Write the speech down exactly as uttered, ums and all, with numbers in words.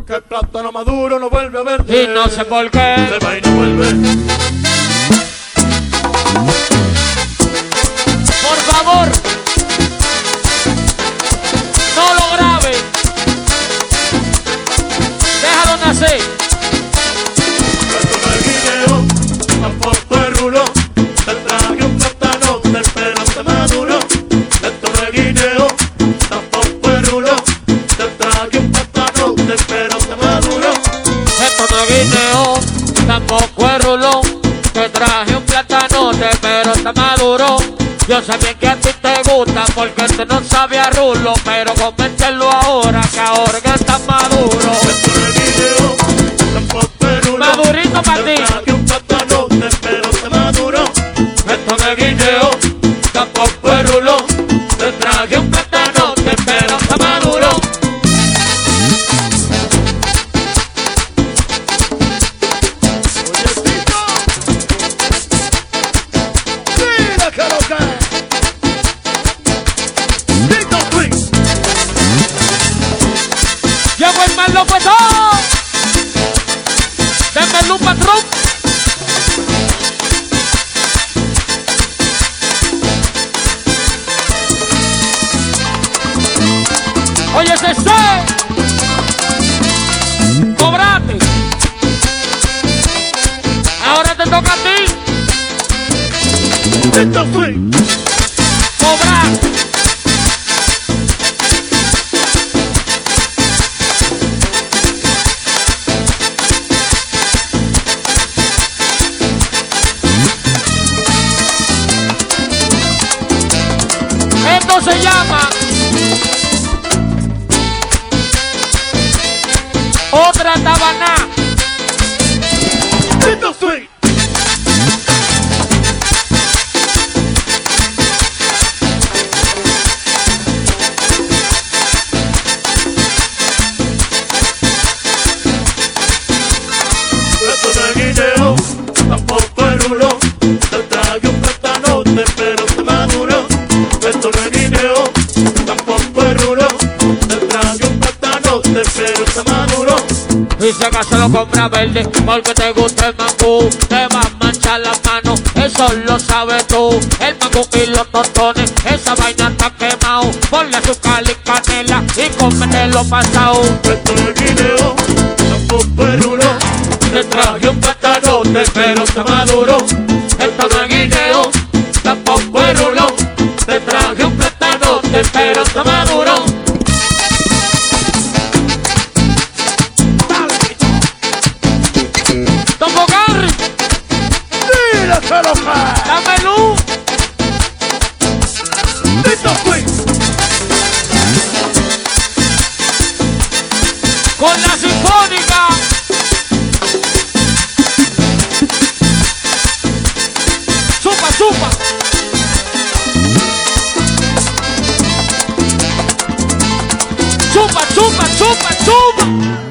Que el plátano maduro no vuelve a verte. Y no sé por qué. Se va y no vuelve. Por favor, no lo grabe. Déjalo nacer. Esto no es guineo, tampoco es rulo. Te traje un plátano, te espero te maduro. Esto no es guineo, tampoco es rulo. Te traje un plátano, te espero te maduro. Esto no es guineo, tampoco es rulón. Te traje un plátano, te espero está maduro. Yo sé bien que a ti te gusta porque este no sabe a rulo, pero coméntelo ahora que ahora que está maduro. Esto no es guineo, tampoco es rulo. Madurito para ti. Te traje un plátano, te espero te maduro. Esto no es guineo, tampoco es rulo. Te traje un plátano, te espero está maduro. Mira que lo que Tito Twins. Llegó el mal loco todo. Denme luz, patrón. Oye, ese C. Cobrate. Ahora te toca a ti. Tito Twins. Cobrar. Esto se llama Otra Tabaná. Tito Twins. Esto no es guineo, tampoco es rulo. Te traje un plátano, te espero te maduro. Esto no es guineo, tampoco es rulo. Te traje un plátano, te espero te maduro. Y si acaso lo compras verde porque te gusta el mangú, te vas a manchar las manos, eso lo sabes tú. El mangú y los tostones, esa vaina está quemado. Ponle azúcar y canela y cómetelo pasado. Esto no es guineo, tampoco es rulo. Te traje un plátano, te espero te maduro. Esto no es guineo, tampoco es rulo. Te traje un plátano, te espero te maduro. Tomo Garry, Mira que lo que dame luz. Tito Twins. Con la sinfónica. Chupa, chupa. Chupa, chupa, chupa, chupa.